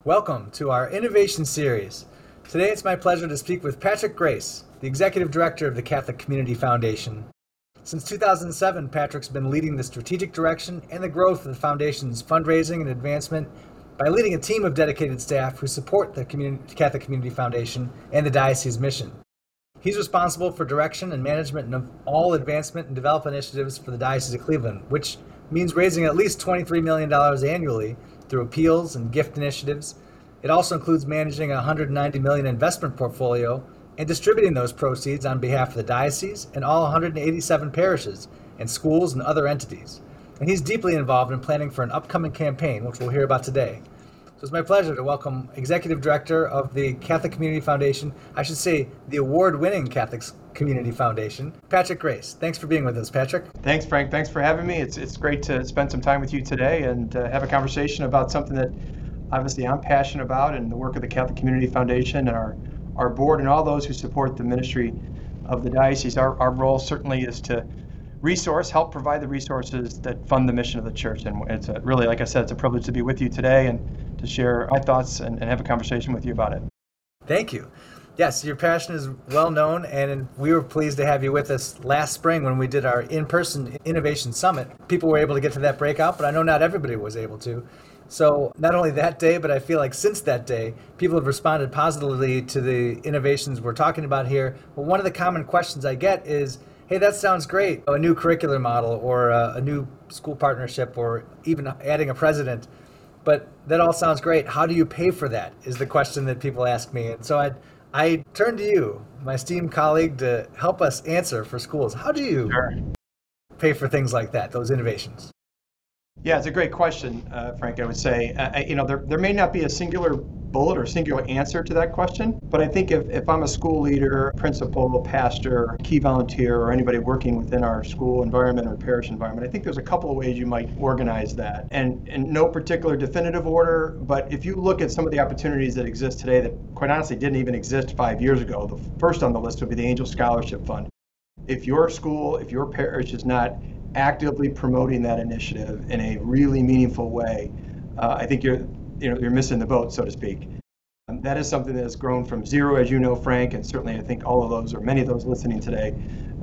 Welcome to our Innovation Series. Today it's my pleasure to speak with Patrick Grace, the Executive Director of the Catholic Community Foundation. Since 2007, Patrick's been leading the strategic direction and the growth of the Foundation's fundraising and advancement by leading a team of dedicated staff who support the Catholic Community Foundation and the Diocese mission. He's responsible for direction and management of all advancement and development initiatives for the Diocese of Cleveland, which means raising at least $23 million annually through appeals and gift initiatives. It also includes managing a $190 million investment portfolio and distributing those proceeds on behalf of the diocese and all 187 parishes and schools and other entities. And he's deeply involved in planning for an upcoming campaign, which we'll hear about today. So it's my pleasure to welcome Executive Director of the Catholic Community Foundation, I should say the award-winning Catholic Community Foundation, Patrick Grace. Thanks for being with us, Patrick. Thanks, Frank. Thanks for having me. It's great to spend some time with you today and have a conversation about something that obviously I'm passionate about, and the work of the Catholic Community Foundation and our board and all those who support the ministry of the diocese. Our role certainly is to help provide the resources that fund the mission of the church. And it's really, like I said, it's a privilege to be with you today and to share my thoughts and have a conversation with you about it. Thank you. Yes, your passion is well known, and we were pleased to have you with us last spring when we did our in-person Innovation Summit. People were able to get to that breakout, but I know not everybody was able to. So not only that day, but I feel like since that day, people have responded positively to the innovations we're talking about here. But one of the common questions I get is, hey, that sounds great, a new curricular model or a new school partnership or even adding a president. But that all sounds great. How do you pay for that is the question that people ask me. And so I turn to you, my esteemed colleague, to help us answer for schools. How do you pay for things like that, those innovations? Yeah, it's a great question, Frank. I would say, there may not be a singular bullet or singular answer to that question, but I think if I'm a school leader, principal, pastor, key volunteer, or anybody working within our school environment or parish environment, I think there's a couple of ways you might organize that. And in no particular definitive order, but if you look at some of the opportunities that exist today that quite honestly didn't even exist 5 years ago, the first on the list would be the Angel Scholarship Fund. If your school, if your parish is not actively promoting that initiative in a really meaningful way, I think you're missing the boat, so to speak. That is something that has grown from zero, as you know, Frank, and certainly I think all of those or many of those listening today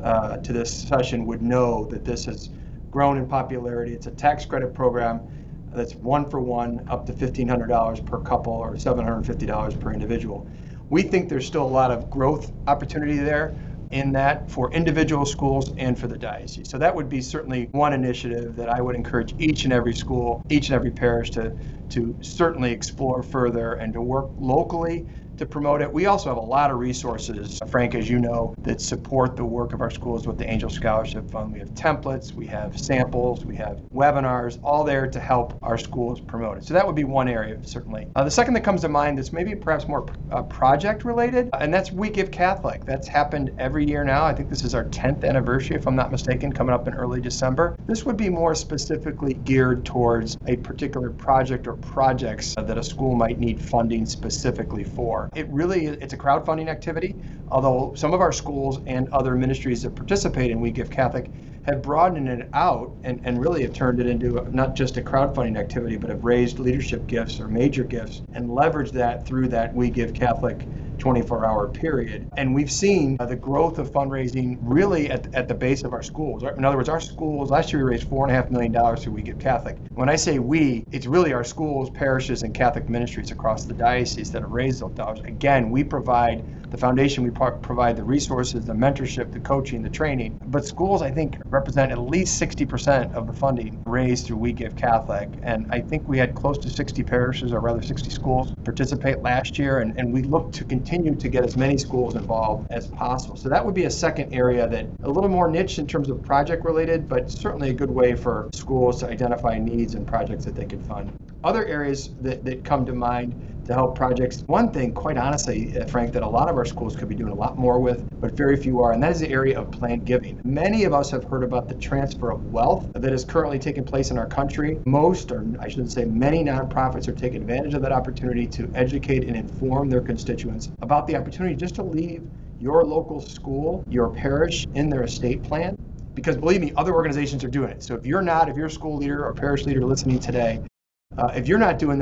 to this session would know that this has grown in popularity. It's a tax credit program that's 1-for-1, up to $1,500 per couple or $750 per individual. We think there's still a lot of growth opportunity there in that for individual schools and for the diocese. So that would be certainly one initiative that I would encourage each and every school, each and every parish to certainly explore further and to work locally to promote it. We also have a lot of resources, Frank, as you know, that support the work of our schools with the Angel Scholarship Fund. We have templates, we have samples, we have webinars, all there to help our schools promote it. So that would be one area, certainly. The second that comes to mind that's maybe perhaps more project related, and that's We Give Catholic. That's happened every year now. I think this is our 10th anniversary, if I'm not mistaken, coming up in early December. This would be more specifically geared towards a particular project or projects that a school might need funding specifically for. It's a crowdfunding activity, although some of our schools and other ministries that participate in We Give Catholic have broadened it out and really have turned it into not just a crowdfunding activity, but have raised leadership gifts or major gifts and leveraged that through that We Give Catholic 24-hour period. And we've seen the growth of fundraising really at the base of our schools. In other words, our schools, last year we raised $4.5 million through We Give Catholic. When I say we, it's really our schools, parishes, and Catholic ministries across the diocese that have raised those dollars. Again, the foundation, we provide the resources, the mentorship, the coaching, the training. But schools, I think, represent at least 60% of the funding raised through We Give Catholic. And I think we had close to 60 parishes, or rather 60 schools, participate last year. And we look to continue to get as many schools involved as possible. So that would be a second area that a little more niche in terms of project related, but certainly a good way for schools to identify needs and projects that they could fund. Other areas that come to mind to help projects. One thing, quite honestly, Frank, that a lot of our schools could be doing a lot more with, but very few are, and that is the area of planned giving. Many of us have heard about the transfer of wealth that is currently taking place in our country. Most, or I should say many nonprofits are taking advantage of that opportunity to educate and inform their constituents about the opportunity just to leave your local school, your parish, in their estate plan. Because believe me, other organizations are doing it. So if you're a school leader or parish leader listening today, if you're not doing that,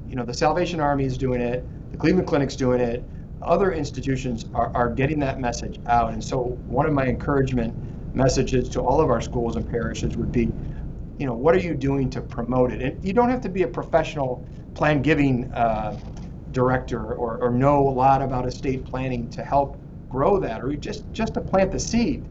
The Salvation Army is doing it, the Cleveland Clinic's doing it, other institutions are getting that message out. And so one of my encouragement messages to all of our schools and parishes would be, what are you doing to promote it? And you don't have to be a professional plan giving director or know a lot about estate planning to help grow that, or just to plant the seed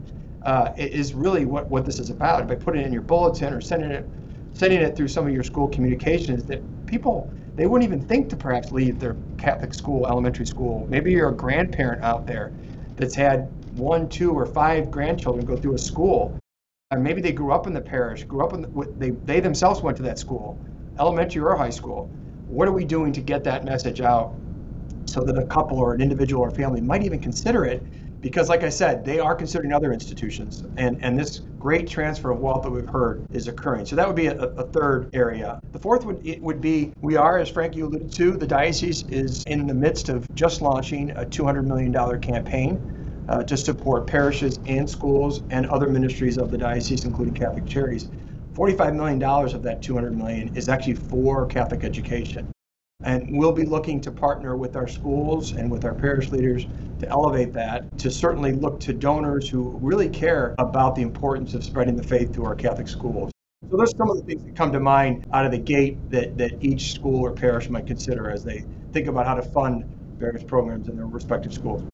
is really what this is about. By putting it in your bulletin or sending it through some of your school communications, that people, they wouldn't even think to perhaps leave their Catholic school, elementary school. Maybe you're a grandparent out there that's had 1, 2, or 5 grandchildren go through a school. Or maybe they grew up in the parish, they themselves went to that school, elementary or high school. What are we doing to get that message out so that a couple or an individual or family might even consider it? Because like I said, they are considering other institutions, and this great transfer of wealth that we've heard is occurring. So that would be a third area. The fourth would be, we are, as Frank, you alluded to, the diocese is in the midst of just launching a $200 million campaign to support parishes and schools and other ministries of the diocese, including Catholic Charities. $45 million of that $200 million is actually for Catholic education. And we'll be looking to partner with our schools and with our parish leaders to elevate that, to certainly look to donors who really care about the importance of spreading the faith to our Catholic schools. So there's some of the things that come to mind out of the gate that each school or parish might consider as they think about how to fund various programs in their respective schools.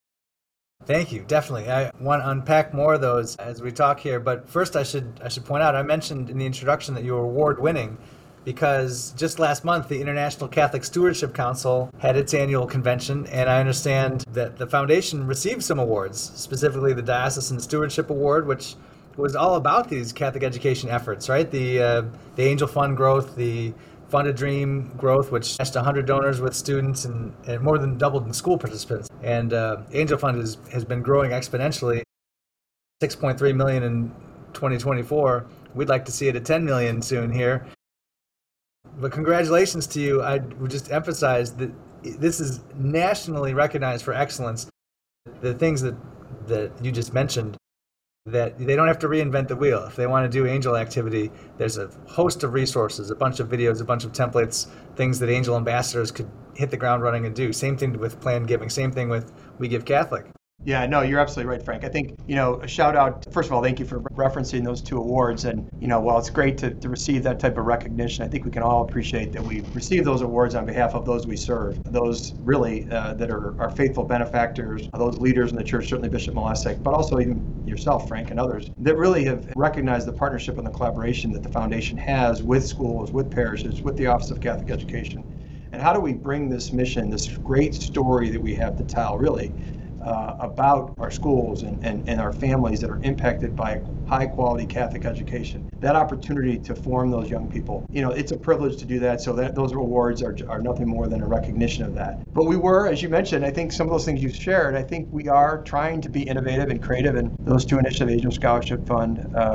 Thank you. Definitely. I want to unpack more of those as we talk here. But first, I should point out, I mentioned in the introduction that you were award-winning because just last month, the International Catholic Stewardship Council had its annual convention, and I understand that the foundation received some awards, specifically the Diocesan Stewardship Award, which was all about these Catholic education efforts, right? The Angel Fund growth, the Fund a Dream growth, which matched 100 donors with students and more than doubled in school participants. And Angel Fund has been growing exponentially, 6.3 million in 2024. We'd like to see it at 10 million soon here. But congratulations to you. I would just emphasize that this is nationally recognized for excellence. The things that you just mentioned, that they don't have to reinvent the wheel. If they want to do angel activity, there's a host of resources, a bunch of videos, a bunch of templates, things that angel ambassadors could hit the ground running and do. Same thing with planned giving, same thing with We Give Catholic. Yeah, no, you're absolutely right, Frank. I think, a shout out, first of all, thank you for referencing those 2 awards. And, while it's great to receive that type of recognition, I think we can all appreciate that we receive those awards on behalf of those we serve, those really that are our faithful benefactors, those leaders in the church, certainly Bishop Malesek, but also even yourself, Frank, and others that really have recognized the partnership and the collaboration that the foundation has with schools, with parishes, with the Office of Catholic Education. And how do we bring this mission, this great story that we have to tell, really, about our schools and our families that are impacted by high quality Catholic education, that opportunity to form those young people. It's a privilege to do that, so that those awards are nothing more than a recognition of that. But we were, as you mentioned, I think some of those things you've shared, I think we are trying to be innovative and creative, and those 2 initiatives, Angel Scholarship Fund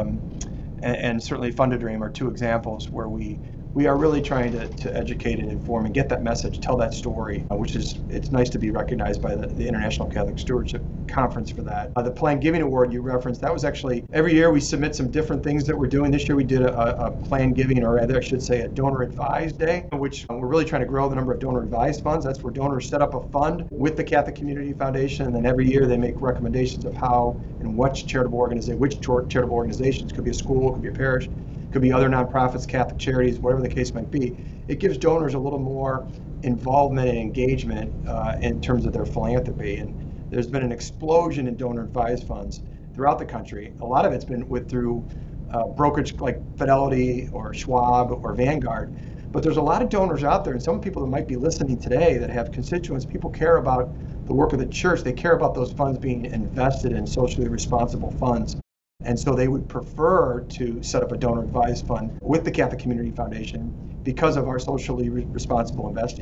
and certainly Fund a Dream, are 2 examples where we are really trying to educate and inform and get that message, tell that story, it's nice to be recognized by the International Catholic Stewardship Conference for that. The Planned Giving Award you referenced, that was actually, every year we submit some different things that we're doing. This year we did a Planned Giving, or rather I should say a Donor Advised Day, which we're really trying to grow the number of donor advised funds. That's where donors set up a fund with the Catholic Community Foundation, and then every year they make recommendations of how and which charitable organizations, could be a school, could be a parish, could be other nonprofits, Catholic charities, whatever the case might be. It gives donors a little more involvement and engagement in terms of their philanthropy. And there's been an explosion in donor advised funds throughout the country. A lot of it's been through brokerage like Fidelity or Schwab or Vanguard. But there's a lot of donors out there, and some people that might be listening today that have constituents, people care about the work of the church. They care about those funds being invested in socially responsible funds. And so they would prefer to set up a donor advised fund with the Catholic Community Foundation because of our socially responsible investing.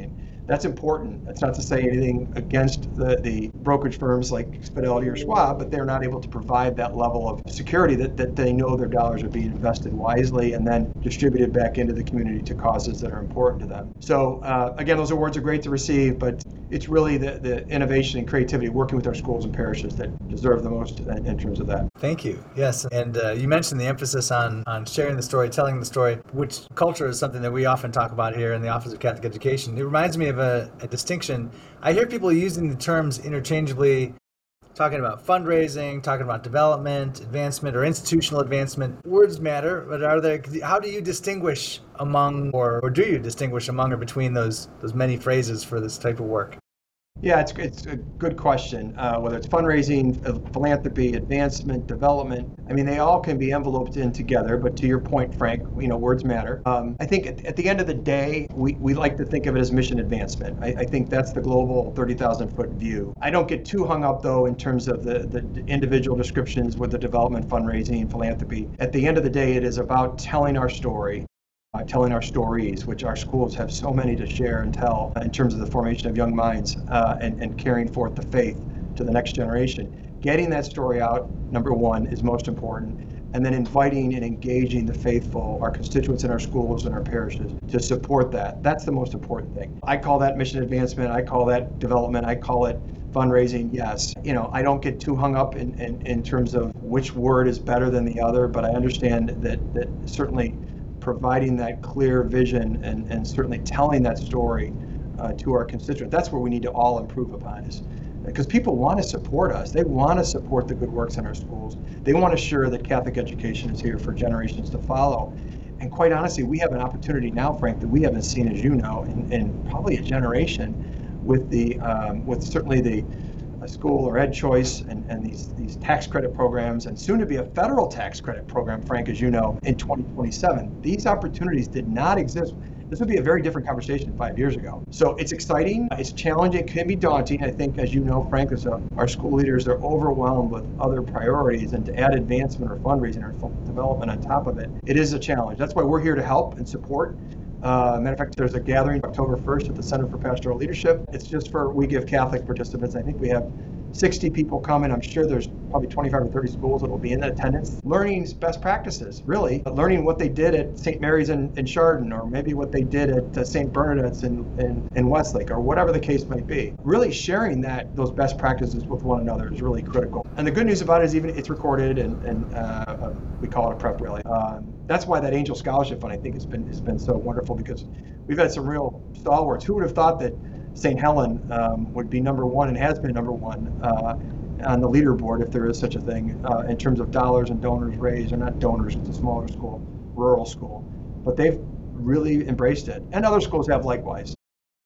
That's important. That's not to say anything against the brokerage firms like Fidelity or Schwab, but they're not able to provide that level of security that they know their dollars are being invested wisely and then distributed back into the community to causes that are important to them. So again, those awards are great to receive, but it's really the innovation and creativity working with our schools and parishes that deserve the most in terms of that. Thank you. Yes. And you mentioned the emphasis on sharing the story, telling the story, which culture is something that we often talk about here in the Office of Catholic Education. It reminds me of a distinction. I hear people using the terms interchangeably, talking about fundraising, talking about development, advancement, or institutional advancement. Words matter, but how do you distinguish among, or do you distinguish among or between those many phrases for this type of work? Yeah, it's a good question. Whether it's fundraising, philanthropy, advancement, development, I mean, they all can be enveloped in together. But to your point, Frank, words matter. I think at the end of the day, we like to think of it as mission advancement. I think that's the global 30,000-foot view. I don't get too hung up, though, in terms of the individual descriptions with the development, fundraising, philanthropy. At the end of the day, it is about telling our story. Telling our stories, which our schools have so many to share and tell in terms of the formation of young minds and carrying forth the faith to the next generation. Getting that story out, number one, is most important. And then inviting and engaging the faithful, our constituents in our schools and our parishes, to support that. That's the most important thing. I call that mission advancement. I call that development. I call it fundraising. Yes. I don't get too hung up in terms of which word is better than the other, but I understand that certainly providing that clear vision and certainly telling that story to our constituents. That's where we need to all improve upon, is because people want to support us. They want to support the good works in our schools. They want to assure that Catholic education is here for generations to follow. And quite honestly, we have an opportunity now, Frank, that we haven't seen, as you know, in probably a generation with certainly the school or ed choice and these tax credit programs, and soon to be a federal tax credit program, Frank, as you know, in 2027. These opportunities did not exist. This would be a very different conversation 5 years ago. So it's exciting, it's challenging, it can be daunting. I think, as you know, Frank, our school leaders are overwhelmed with other priorities, and to add advancement or fundraising or development on top of it, it is a challenge. That's why we're here to help and support. Matter of fact, there's a gathering October 1st at the Center for Pastoral Leadership. It's just for We Give Catholic participants. I think we have 60 people coming. I'm sure there's probably 25 or 30 schools that will be in attendance. Learning best practices, really. Learning what they did at St. Mary's in Chardon, or maybe what they did at St. Bernadette's in Westlake, or whatever the case might be. Really sharing those best practices with one another is really critical. And the good news about it is even it's recorded, and we call it a prep rally. That's why that Angel Scholarship Fund, I think, has been so wonderful, because we've had some real stalwarts. Who would have thought that St. Helen would be number one, and has been number one on the leaderboard, if there is such a thing, in terms of dollars and donors raised, or not donors, it's a smaller school, rural school. But they've really embraced it, and other schools have likewise.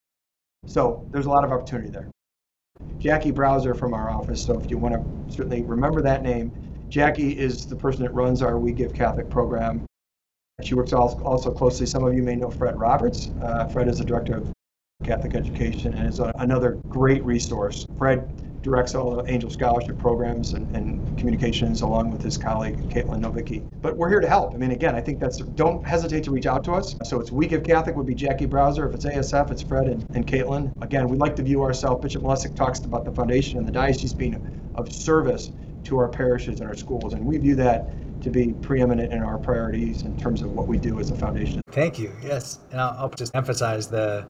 So there's a lot of opportunity there. Jackie Browser from our office, so if you want to certainly remember that name. Jackie is the person that runs our We Give Catholic program. She works also closely, some of you may know Fred Roberts. Fred is the director of Catholic Education and is another great resource. Fred directs all the Angel Scholarship programs and communications, along with his colleague, Caitlin Novicki. But we're here to help. I mean, again, I think don't hesitate to reach out to us. So it's We Give Catholic would be Jackie Browser. If it's ASF, it's Fred and Caitlin. Again, we like to view ourselves, Bishop Malesic talks about the foundation and the diocese being of service to our parishes and our schools, and we view that to be preeminent in our priorities in terms of what we do as a foundation. Thank you. Yes, and I'll just emphasize the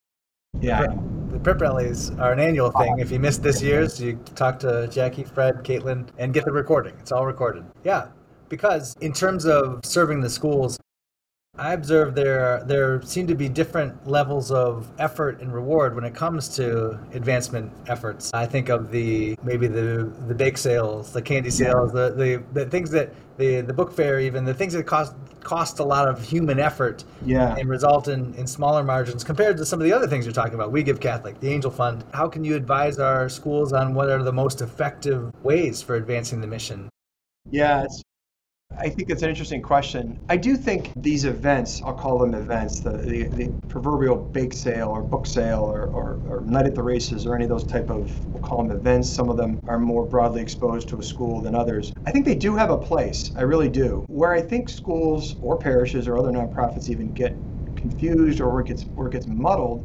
prep rallies are an annual thing. If you missed this year's, you talk to Jackie, Fred, Caitlin, and get the recording. It's all recorded. Yeah, because in terms of serving the schools, I observe there seem to be different levels of effort and reward when it comes to advancement efforts. I think of maybe the bake sales, the candy sales, the things that the book fair, even the things that cost a lot of human effort and result in smaller margins compared to some of the other things you're talking about. We Give Catholic, the Angel Fund. How can you advise our schools on what are the most effective ways for advancing the mission? Yeah, I think it's an interesting question. I do think these events, I'll call them events, the proverbial bake sale or book sale or night at the races or any of those type of, we'll call them events. Some of them are more broadly exposed to a school than others. I think they do have a place. I really do. Where I think schools or parishes or other nonprofits even get confused or where it gets muddled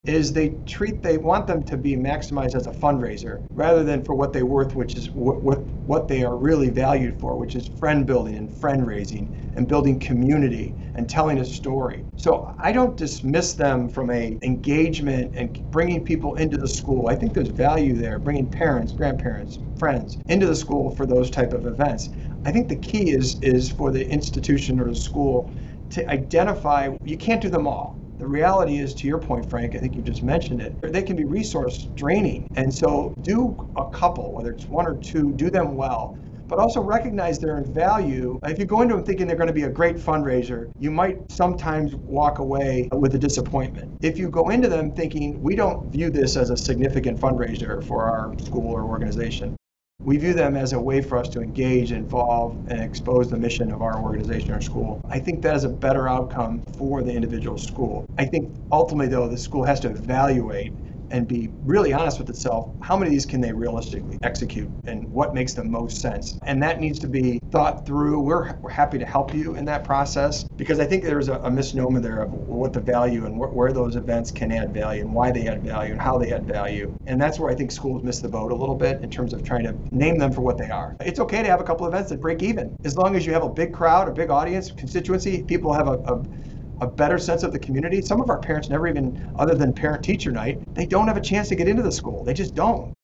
is they want them to be maximized as a fundraiser rather than for what they're worth, which is what they are really valued for, which is friend building and friend raising and building community and telling a story. So I don't dismiss them from a engagement and bringing people into the school. I think there's value there, bringing parents, grandparents, friends into the school for those type of events. I think the key is for the institution or the school to identify, you can't do them all. The reality is, to your point, Frank, I think you just mentioned it, they can be resource draining. And so do a couple, whether it's one or two, do them well, but also recognize their value. If you go into them thinking they're going to be a great fundraiser, you might sometimes walk away with a disappointment. If you go into them thinking, we don't view this as a significant fundraiser for our school or organization, we view them as a way for us to engage, involve, and expose the mission of our organization or school. I think that is a better outcome for the individual school. I think ultimately, though, the school has to evaluate and be really honest with itself. How many of these can they realistically execute and what makes the most sense? And that needs to be thought through. We're happy to help you in that process because I think there's a misnomer there of what the value and where those events can add value and why they add value and how they add value. And that's where I think schools miss the boat a little bit in terms of trying to name them for what they are. It's okay to have a couple events that break even as long as you have a big crowd, a big audience, constituency, people have a better sense of the community. Some of our parents never even, other than parent-teacher night, they don't have a chance to get into the school. They just don't.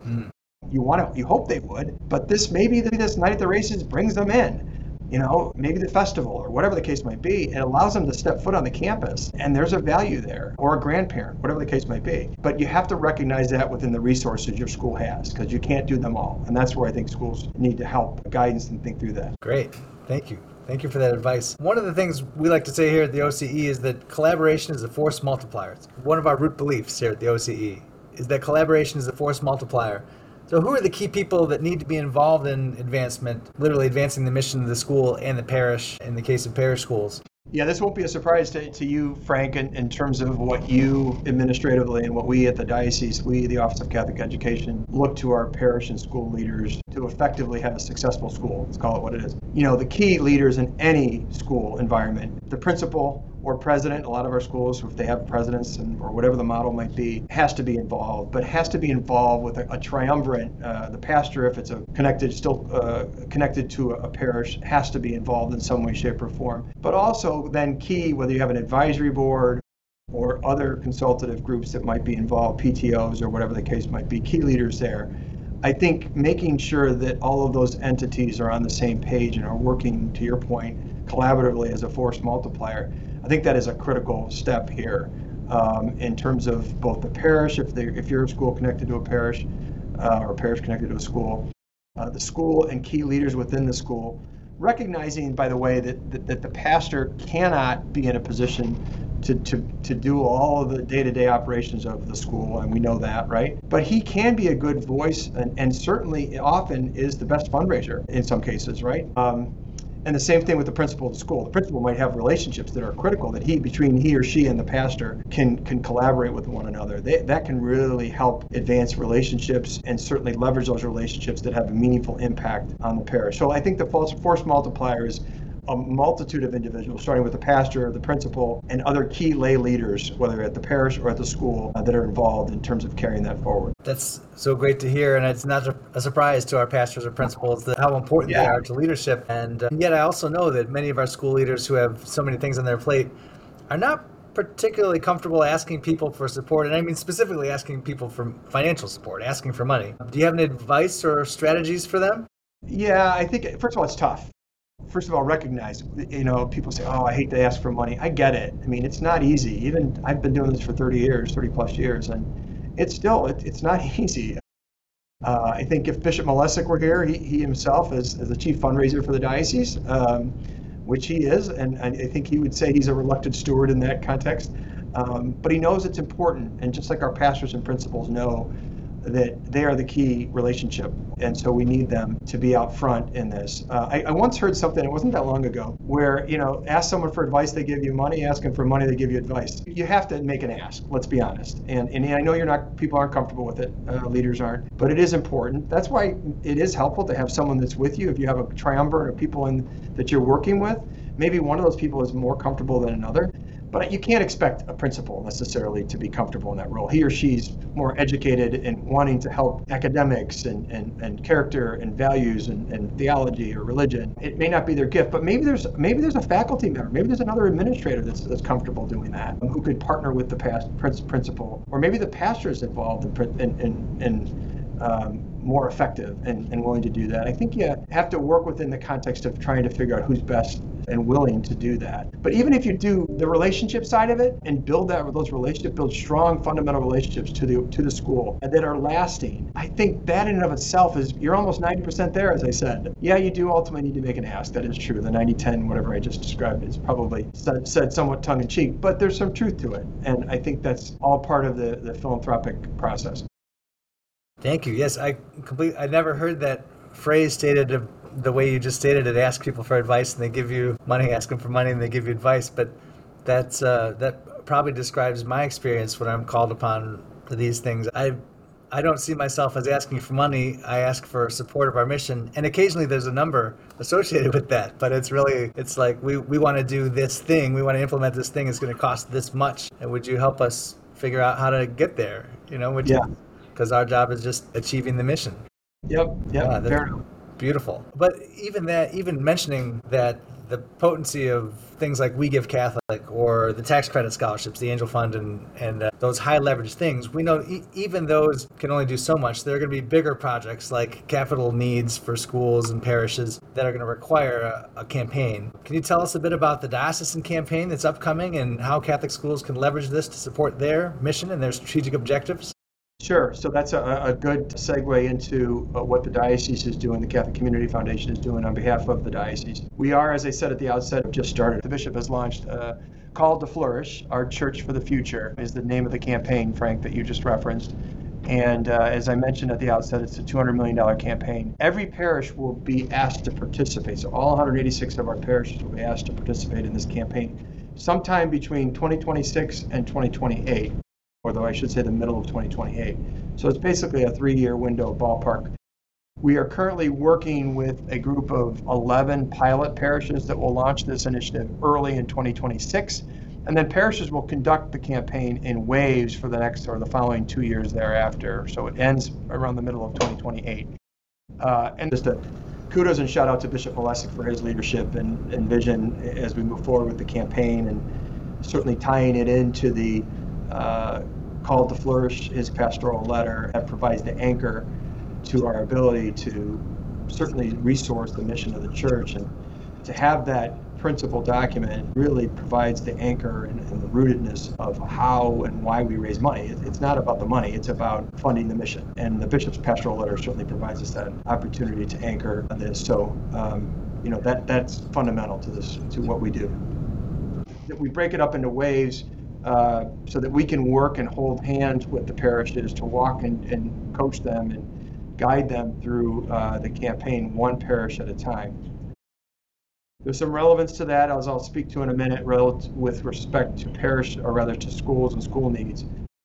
You hope they would, but this night at the races brings them in. Maybe the festival or whatever the case might be, it allows them to step foot on the campus, and there's a value there, or a grandparent, whatever the case might be. But you have to recognize that within the resources your school has, because you can't do them all. And that's where I think schools need to help guidance and think through that. Great. Thank you. Thank you for that advice. One of the things we like to say here at the OCE is that collaboration is a force multiplier. It's one of our root beliefs here at the OCE is that collaboration is a force multiplier. So who are the key people that need to be involved in advancement, literally advancing the mission of the school and the parish in the case of parish schools? Yeah, this won't be a surprise to you, Frank, in terms of what you administratively and what we at the diocese, we, the Office of Catholic Education, look to our parish and school leaders to effectively have a successful school. Let's call it what it is. The key leaders in any school environment, the principal or president, a lot of our schools, if they have presidents or whatever the model might be, has to be involved, but has to be involved with a triumvirate. The pastor, if it's connected to a parish, has to be involved in some way, shape, or form. But also then key, whether you have an advisory board or other consultative groups that might be involved, PTOs or whatever the case might be, key leaders there. I think making sure that all of those entities are on the same page and are working, to your point, collaboratively as a force multiplier, I think that is a critical step here in terms of both the parish, if you're a school connected to a parish or a parish connected to a school, the school and key leaders within the school, recognizing, by the way, that the pastor cannot be in a position to do all of the day-to-day operations of the school, and we know that, right? But he can be a good voice and certainly often is the best fundraiser in some cases, right? And the same thing with the principal of the school. The principal might have relationships that are critical that between he or she and the pastor can collaborate with one another. That can really help advance relationships and certainly leverage those relationships that have a meaningful impact on the parish. So I think the force multiplier is a multitude of individuals, starting with the pastor, the principal, and other key lay leaders, whether at the parish or at the school, that are involved in terms of carrying that forward. That's so great to hear, and it's not a surprise to our pastors or principals that how important they are to leadership. And yet I also know that many of our school leaders who have so many things on their plate are not particularly comfortable asking people for support, and I mean specifically asking people for financial support, asking for money. Do you have any advice or strategies for them? Yeah, I think, first of all, it's tough. First of all, recognize, people say, I hate to ask for money. I get it. I mean, it's not easy. Even I've been doing this for 30 plus years, and it's not easy. I think if Bishop Malesic were here, he himself is the chief fundraiser for the diocese, which he is, and I think he would say he's a reluctant steward in that context. But he knows it's important, and just like our pastors and principals know that they are the key relationship, and so we need them to be out front in this. I once heard something, it wasn't that long ago, where, ask someone for advice, they give you money, ask them for money, they give you advice. You have to make an ask, let's be honest. And I know people aren't comfortable with it, leaders aren't, but it is important. That's why it is helpful to have someone that's with you. If you have a triumvirate of people that you're working with, maybe one of those people is more comfortable than another. But you can't expect a principal necessarily to be comfortable in that role. He or she's more educated in wanting to help academics and character and values and theology or religion. It may not be their gift, but maybe there's a faculty member, maybe there's another administrator that's comfortable doing that, who could partner with the principal, or maybe the pastor is involved in more effective and willing to do that. I think you have to work within the context of trying to figure out who's best and willing to do that. But even if you do the relationship side of it and build strong fundamental relationships to the school and that are lasting, I think that in and of itself is, you're almost 90% there, as I said. Yeah, you do ultimately need to make an ask. That is true. The 90-10, whatever I just described, is probably said somewhat tongue-in-cheek, but there's some truth to it. And I think that's all part of the philanthropic process. Thank you. Yes, I never heard that phrase stated the way you just stated it. Ask people for advice and they give you money. Ask them for money and they give you advice. But that probably describes my experience when I'm called upon to these things. I don't see myself as asking for money. I ask for support of our mission, and occasionally there's a number associated with that. But it's like we want to do this thing. We want to implement this thing. It's going to cost this much. And would you help us figure out how to get there? Because our job is just achieving the mission. Yep. Fair enough. Beautiful. But even mentioning that, the potency of things like We Give Catholic or the tax credit scholarships, the Angel Fund, and those high leverage things, we know even those can only do so much. There are going to be bigger projects like capital needs for schools and parishes that are going to require a campaign. Can you tell us a bit about the diocesan campaign that's upcoming and how Catholic schools can leverage this to support their mission and their strategic objectives? Sure. So that's a good segue into what the diocese is doing, the Catholic Community Foundation is doing on behalf of the diocese. We are, as I said at the outset, just started. The bishop has launched Called to Flourish, Our Church for the Future is the name of the campaign, Frank, that you just referenced. And as I mentioned at the outset, it's a $200 million campaign. Every parish will be asked to participate. So all 186 of our parishes will be asked to participate in this campaign sometime between 2026 and 2028. Although I should say the middle of 2028. So it's basically a 3-year window ballpark. We are currently working with a group of 11 pilot parishes that will launch this initiative early in 2026. And then parishes will conduct the campaign in waves for the following 2 years thereafter. So it ends around the middle of 2028. And just a kudos and shout out to Bishop Malesic for his leadership and vision as we move forward with the campaign, and certainly tying it into the Called to Flourish, his pastoral letter, that provides the anchor to our ability to certainly resource the mission of the church. And to have that principal document really provides the anchor and the rootedness of how and why we raise money. It's not about the money, it's about funding the mission. And the bishop's pastoral letter certainly provides us that opportunity to anchor this. So, that's fundamental to what we do. We break it up into waves so that we can work and hold hands with the parishes to walk and coach them and guide them through the campaign, one parish at a time. There's some relevance to that, as I'll speak to in a minute, with respect to to schools and school needs.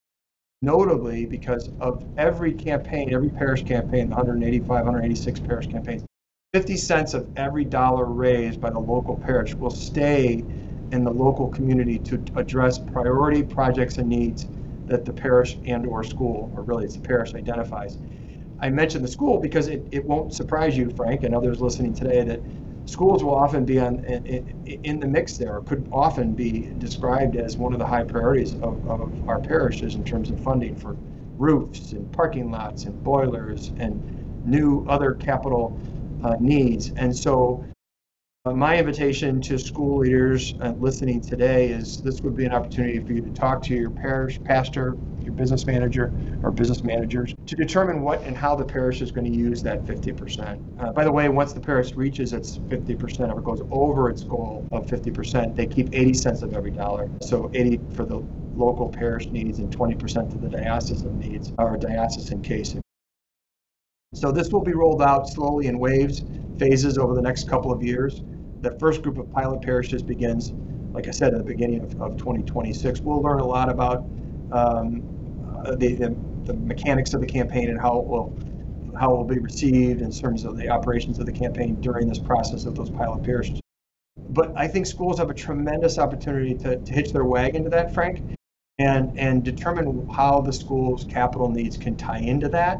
Notably, because of every parish campaign, the 186 parish campaigns, 50 cents of every dollar raised by the local parish will stay in the local community to address priority projects and needs that the parish and or school, or really it's the parish, identifies. I mentioned the school because it won't surprise you, Frank, and others listening today, that schools will often be in the mix there, or could often be described as one of the high priorities of our parishes in terms of funding for roofs and parking lots and boilers and new other capital needs. And so my invitation to school leaders listening today is this would be an opportunity for you to talk to your parish pastor, your business manager, or business managers to determine what and how the parish is going to use that 50%. By the way, once the parish reaches its 50% or goes over its goal of 50%, they keep 80 cents of every dollar. So 80 for the local parish needs and 20% to the diocesan needs, or diocesan case. So this will be rolled out slowly in phases over the next couple of years. The first group of pilot parishes begins, like I said, at the beginning of 2026. We'll learn a lot about the mechanics of the campaign and how it will be received in terms of the operations of the campaign during this process of those pilot parishes. But I think schools have a tremendous opportunity to hitch their wagon to that, Frank, and determine how the school's capital needs can tie into that,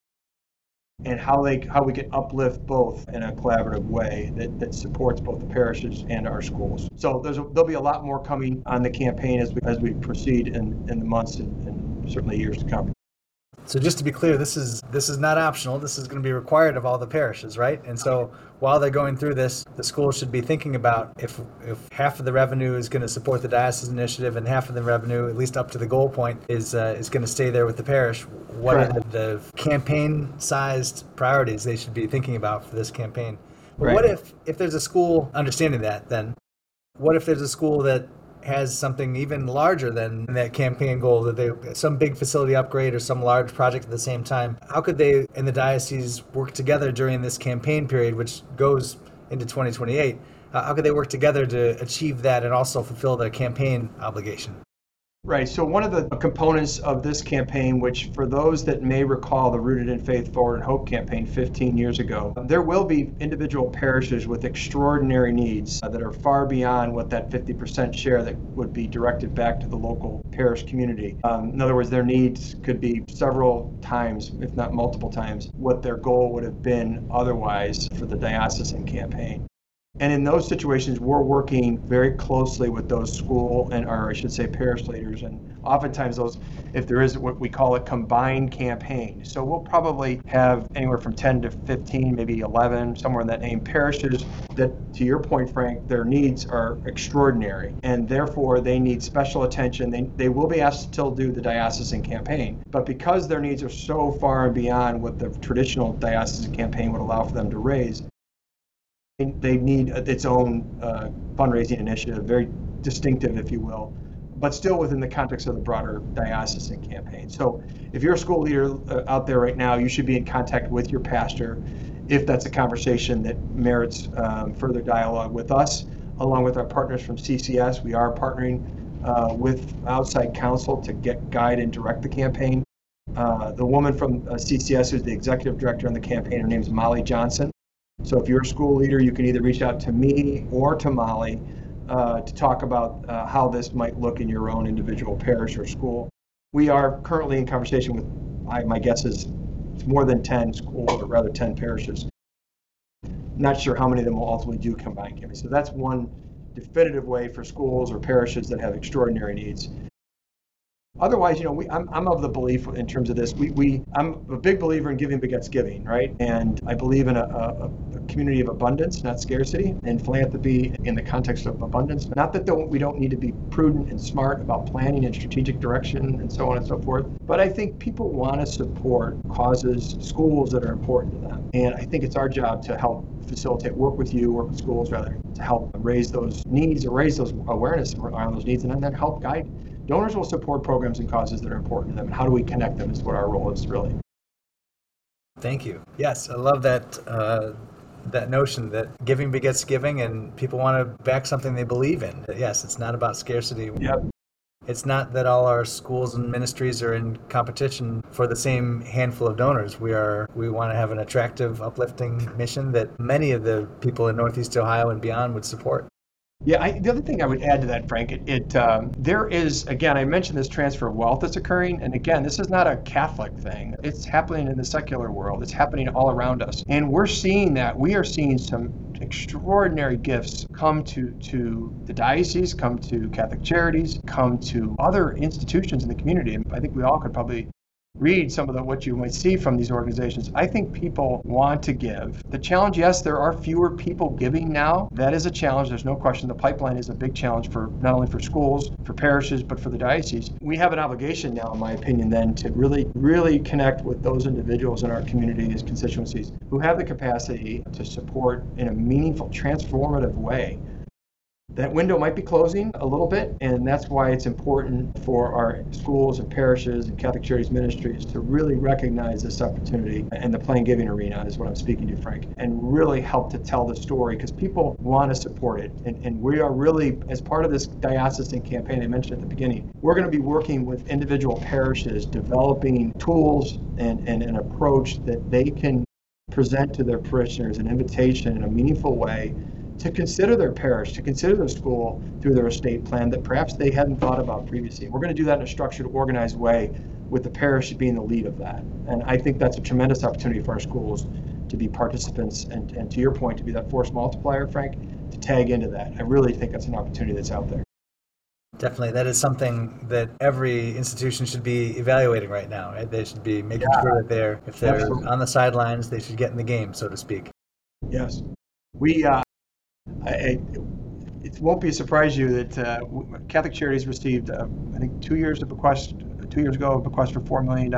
and how we can uplift both in a collaborative way that supports both the parishes and our schools. So there'll be a lot more coming on the campaign as we proceed in the months and certainly years to come. So just to be clear, this is not optional. This is going to be required of all the parishes, right? And so while they're going through this, the schools should be thinking about if half of the revenue is going to support the diocese initiative and half of the revenue, at least up to the goal point, is going to stay there with the parish. What Correct. Are the campaign-sized priorities they should be thinking about for this campaign? But right. What if there's a school, understanding that, then what if there's a school that has something even larger than that campaign goal, that some big facility upgrade or some large project at the same time? How could they in the diocese work together during this campaign period, which goes into 2028? How could they work together to achieve that and also fulfill the campaign obligation? Right. So one of the components of this campaign, which for those that may recall the Rooted in Faith, Forward in Hope campaign 15 years ago, there will be individual parishes with extraordinary needs that are far beyond what that 50% share that would be directed back to the local parish community. In other words, their needs could be several times, if not multiple times, what their goal would have been otherwise for the diocesan campaign. And in those situations, we're working very closely with those school or I should say parish leaders. And oftentimes those, if there is what we call a combined campaign. So we'll probably have anywhere from 10 to 15, maybe 11, somewhere in that name, parishes that, to your point, Frank, their needs are extraordinary. And therefore, they need special attention. They will be asked to still do the diocesan campaign. But because their needs are so far and beyond what the traditional diocesan campaign would allow for them to raise, they need its own fundraising initiative, very distinctive, if you will, but still within the context of the broader diocesan campaign. So if you're a school leader out there right now, you should be in contact with your pastor if that's a conversation that merits further dialogue with us, along with our partners from CCS. We are partnering with outside counsel to guide and direct the campaign. The woman from CCS, who's the executive director on the campaign, her name is Molly Johnson. So if you're a school leader, you can either reach out to me or to Molly to talk about how this might look in your own individual parish or school. We are currently in conversation with, my guess is it's more than 10 schools, or rather 10 parishes. Not sure how many of them will ultimately do combined campaigns. So that's one definitive way for schools or parishes that have extraordinary needs. Otherwise, I'm of the belief in terms of this. I'm a big believer in giving begets giving, right? And I believe in a community of abundance, not scarcity, and philanthropy in the context of abundance. Not that we don't need to be prudent and smart about planning and strategic direction and so on and so forth, but I think people want to support causes, schools that are important to them. And I think it's our job to help facilitate, work with schools rather, to help raise those needs or raise those awareness around those needs, and then help guide. Donors will support programs and causes that are important to them. And how do we connect them is what our role is, really. Thank you. Yes, I love that that notion that giving begets giving, and people want to back something they believe in. Yes, it's not about scarcity. Yep. It's not that all our schools and ministries are in competition for the same handful of donors. We want to have an attractive, uplifting mission that many of the people in Northeast Ohio and beyond would support. Yeah, the other thing I would add to that, Frank, there is, again, I mentioned this transfer of wealth that's occurring, and again, this is not a Catholic thing. It's happening in the secular world. It's happening all around us. And we're seeing that. We are seeing some extraordinary gifts come to the diocese, come to Catholic Charities, come to other institutions in the community. And I think we all could probably read some of what you might see from these organizations. I think people want to give. The challenge, yes, there are fewer people giving now. That is a challenge. There's no question. The pipeline is a big challenge for not only for schools, for parishes, but for the diocese. We have an obligation now, in my opinion, then to really connect with those individuals in our community as constituencies who have the capacity to support in a meaningful, transformative way. That window might be closing a little bit, and that's why it's important for our schools and parishes and Catholic Charities ministries to really recognize this opportunity, and the plain giving arena is what I'm speaking to, Frank, and really help to tell the story, because people want to support it. And we are really, as part of this diocesan campaign I mentioned at the beginning, we're going to be working with individual parishes, developing tools and an approach that they can present to their parishioners, an invitation in a meaningful way to consider their parish, to consider their school through their estate plan that perhaps they hadn't thought about previously. We're going to do that in a structured, organized way, with the parish being the lead of that. And I think that's a tremendous opportunity for our schools to be participants and to your point, to be that force multiplier, Frank, to tag into that. I really think that's an opportunity that's out there. Definitely. That is something that every institution should be evaluating right now, right? They should be making sure that if they're Absolutely. on the sidelines, they should get in the game, so to speak. Yes. It won't be a surprise to you that Catholic Charities received, I think 2 years ago, a bequest for $4 million,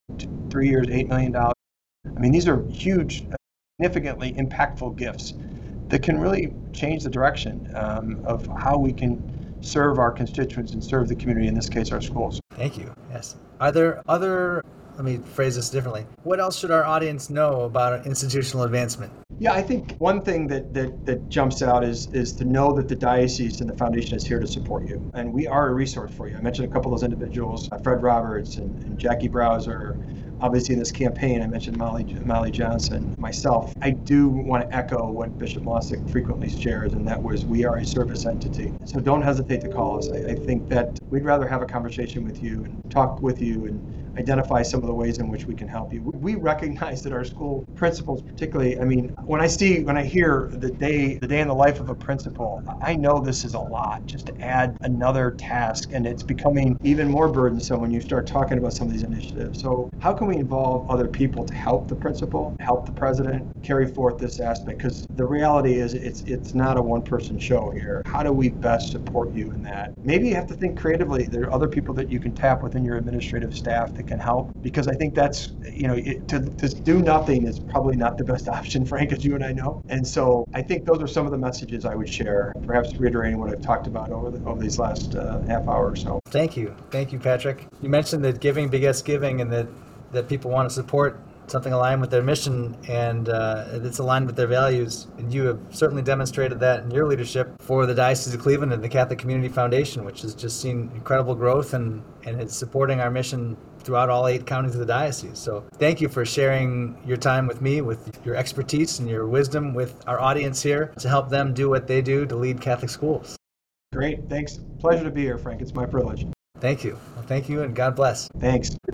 3 years, $8 million. I mean, these are huge, significantly impactful gifts that can really change the direction of how we can serve our constituents and serve the community, in this case, our schools. Thank you. Yes. Are there other, let me phrase this differently. What else should our audience know about institutional advancement? Yeah, I think one thing that jumps out is to know that the diocese and the foundation is here to support you. And we are a resource for you. I mentioned a couple of those individuals, Fred Roberts and Jackie Browser. Obviously in this campaign, I mentioned Molly Johnson, myself. I do want to echo what Bishop Mossick frequently shares, and that was we are a service entity. So don't hesitate to call us. I think that we'd rather have a conversation with you and talk with you and identify some of the ways in which we can help you. We recognize that our school principals, particularly, I mean, when I hear the day in the life of a principal, I know this is a lot just to add another task, and it's becoming even more burdensome when you start talking about some of these initiatives. So how can we involve other people to help the principal, help the president carry forth this aspect? Because the reality is it's not a one-person show here. How do we best support you in that? Maybe you have to think creatively. There are other people that you can tap within your administrative staff that can help, because I think that's, to do nothing is probably not the best option, Frank, as you and I know. And so I think those are some of the messages I would share, perhaps reiterating what I've talked about over these last half hour or so. Thank you, Patrick. You mentioned that giving begets giving, and that people want to support something aligned with their mission, and it's aligned with their values. And you have certainly demonstrated that in your leadership for the Diocese of Cleveland and the Catholic Community Foundation, which has just seen incredible growth and it's supporting our mission throughout all 8 counties of the diocese. So thank you for sharing your time with me, with your expertise and your wisdom with our audience here to help them do what they do to lead Catholic schools. Great. Thanks. Pleasure to be here, Frank. It's my privilege. Thank you. Well, thank you, and God bless. Thanks.